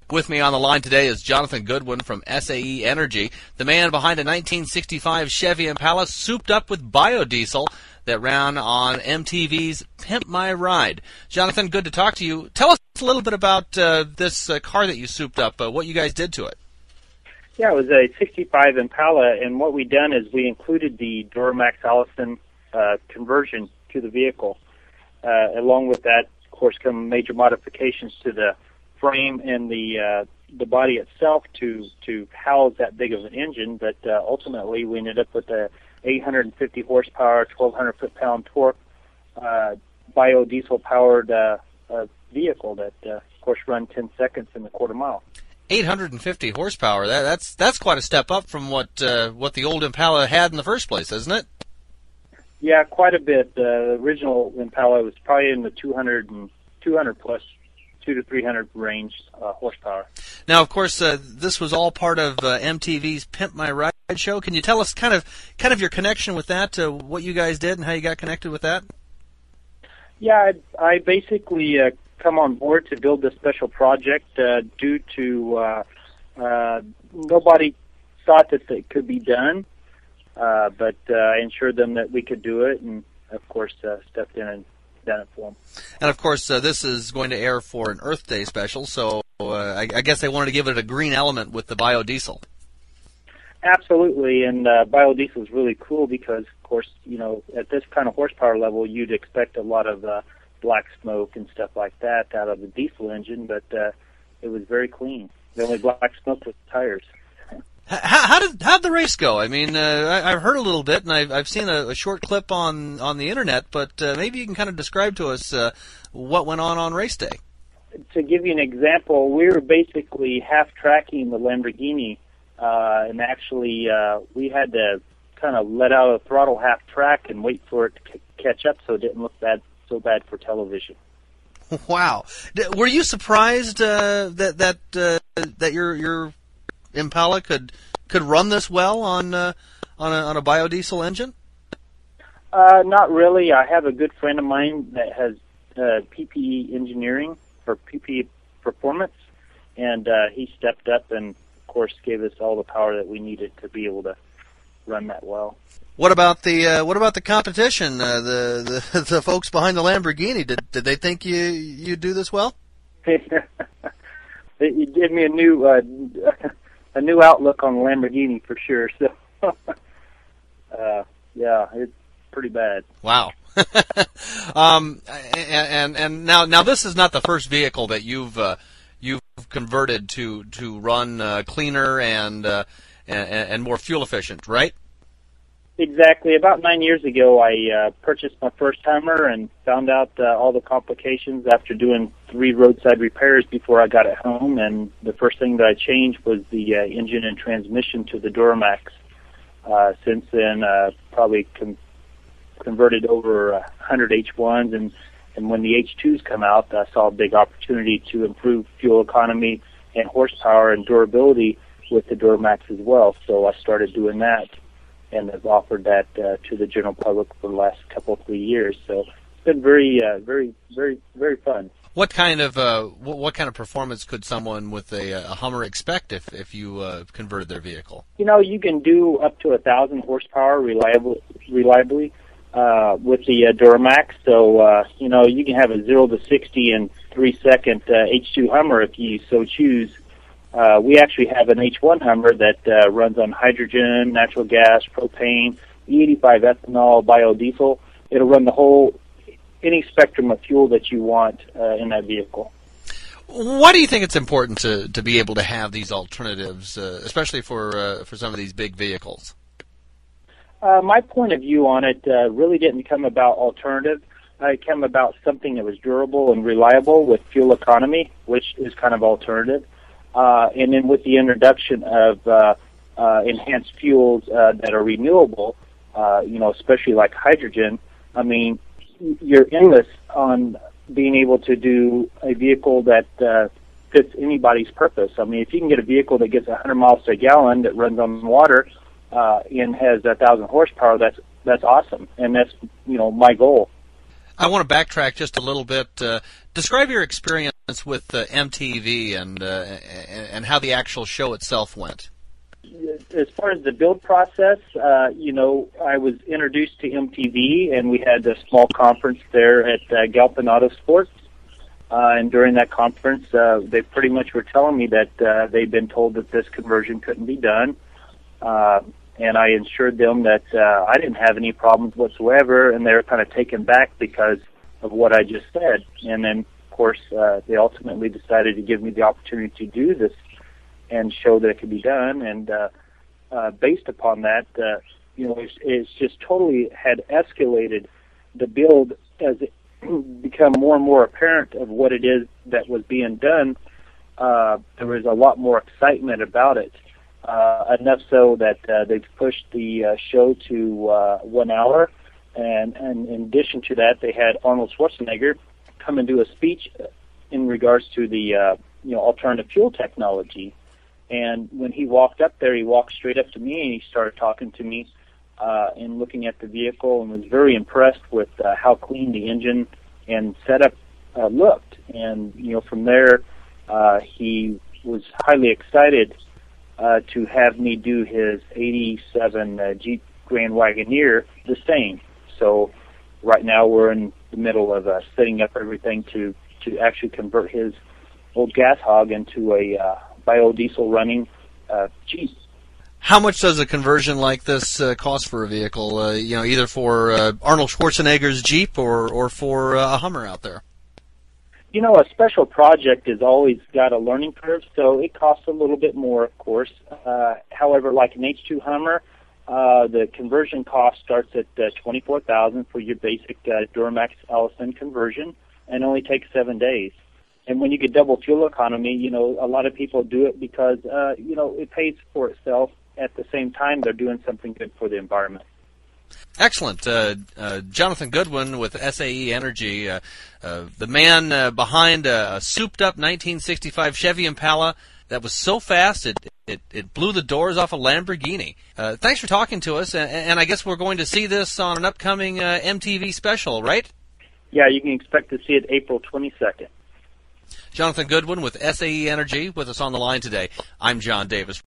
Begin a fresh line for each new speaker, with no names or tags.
With me on the line today is Jonathan Goodwin from SAE Energy, the man behind a 1965 Chevy Impala souped up with biodiesel that ran on MTV's Pimp My Ride. Jonathan, good to talk to you. Tell us a little bit about this car that you souped up, what you guys did to it.
Yeah, it was a 65 Impala, and what we done is we included the Duramax Allison conversion to the vehicle. Along with that, of course, come major modifications to the frame and the body itself to house that big of an engine, but ultimately we ended up with a 850 horsepower, 1,200 foot-pound torque, biodiesel-powered vehicle that, of course, run 10 seconds in a quarter mile.
850 horsepower. That's quite a step up from what the old Impala had in the first place, isn't it?
Yeah, quite a bit. The original Impala was probably in the 200 plus, 200 to 300 range horsepower.
Now, of course, this was all part of MTV's Pimp My Ride show. Can you tell us kind of your connection with that, what you guys did and how you got connected with that?
Yeah, I basically come on board to build this special project due to nobody thought that it could be done, but I ensured them that we could do it, and of course stepped in and done it for them.
And of course this is going to air for an Earth Day special, so I guess they wanted to give it a green element with the biodiesel.
Absolutely, and biodiesel is really cool because, of course, at this kind of horsepower level, you'd expect a lot of black smoke and stuff like that out of the diesel engine, but it was very clean. The only black smoke was the tires.
How'd the race go? I mean, I've heard a little bit, and I've seen a short clip on the internet, but maybe you can kind of describe to us what went on race day.
To give you an example, we were basically half-tracking the Lamborghini, and actually we had to kind of let out a throttle half-track and wait for it to catch up so it didn't look so bad for television.
Wow. Were you surprised that your Impala could run this well on a biodiesel engine?
Not really. I have a good friend of mine that has PPE engineering for PPE performance, and he stepped up and, of course, gave us all the power that we needed to be able to run that well.
What about the competition? The folks behind the Lamborghini, did they think you do this well?
You gave me a new outlook on the Lamborghini for sure. So, yeah, it's pretty bad.
Wow. And now this is not the first vehicle that you've converted to run cleaner and more fuel efficient, right?
Exactly. About 9 years ago, I purchased my first Hummer and found out all the complications after doing 3 roadside repairs before I got it home. And the first thing that I changed was the engine and transmission to the Duramax. Since then, probably converted over 100 H1s, and when the H2s come out, I saw a big opportunity to improve fuel economy and horsepower and durability with the Duramax as well. So I started doing that, and have offered that to the general public for the last couple of 3 years. So it's been very, very, very fun.
What kind of performance could someone with a Hummer expect if you converted their vehicle?
You can do up to 1,000 horsepower reliably with the Duramax. So you can have a 0 to 60 in 3 second H2 Hummer if you so choose. We actually have an H1 Hummer that runs on hydrogen, natural gas, propane, E85 ethanol, biodiesel. It'll run any spectrum of fuel that you want in that vehicle.
Why do you think it's important to be able to have these alternatives, especially for some of these big vehicles?
My point of view on it really didn't come about alternative. It came about something that was durable and reliable with fuel economy, which is kind of alternative. And then with the introduction of enhanced fuels that are renewable, especially like hydrogen, I mean, you're endless on being able to do a vehicle that fits anybody's purpose. I mean, if you can get a vehicle that gets 100 miles to a gallon that runs on water and has 1,000 horsepower, that's awesome, and that's my goal.
I want to backtrack just a little bit. Describe your experience with MTV and how the actual show itself went.
As far as the build process, I was introduced to MTV, and we had a small conference there at Galpin Auto Sports. And during that conference, they pretty much were telling me that they'd been told that this conversion couldn't be done. And I assured them that I didn't have any problems whatsoever, and they were kind of taken back because of what I just said. And then, of course, they ultimately decided to give me the opportunity to do this and show that it could be done. And based upon that, it's just totally had escalated the build as it become more and more apparent of what it is that was being done. There was a lot more excitement about it. Enough so that they've pushed the show to 1 hour, and in addition to that, they had Arnold Schwarzenegger come and do a speech in regards to the alternative fuel technology. And when he walked up there, he walked straight up to me and he started talking to me and looking at the vehicle, and was very impressed with how clean the engine and setup looked. And from there, he was highly excited to have me do his 87 Jeep Grand Wagoneer the same. So right now we're in the middle of setting up everything to actually convert his old gas hog into a biodiesel running Jeep.
How much does a conversion like this cost for a vehicle? Either for Arnold Schwarzenegger's Jeep or for a Hummer out there?
A special project has always got a learning curve, so it costs a little bit more, of course. However, like an H2 Hummer, the conversion cost starts at $24,000 for your basic Duramax Allison conversion, and only takes 7 days. And when you get double fuel economy, a lot of people do it because it pays for itself. At the same time, they're doing something good for the environment.
Excellent. Jonathan Goodwin with SAE Energy, the man behind a souped-up 1965 Chevy Impala that was so fast it blew the doors off a Lamborghini. Thanks for talking to us, and I guess we're going to see this on an upcoming MTV special, right?
Yeah, you can expect to see it April 22nd.
Jonathan Goodwin with SAE Energy with us on the line today. I'm John Davis.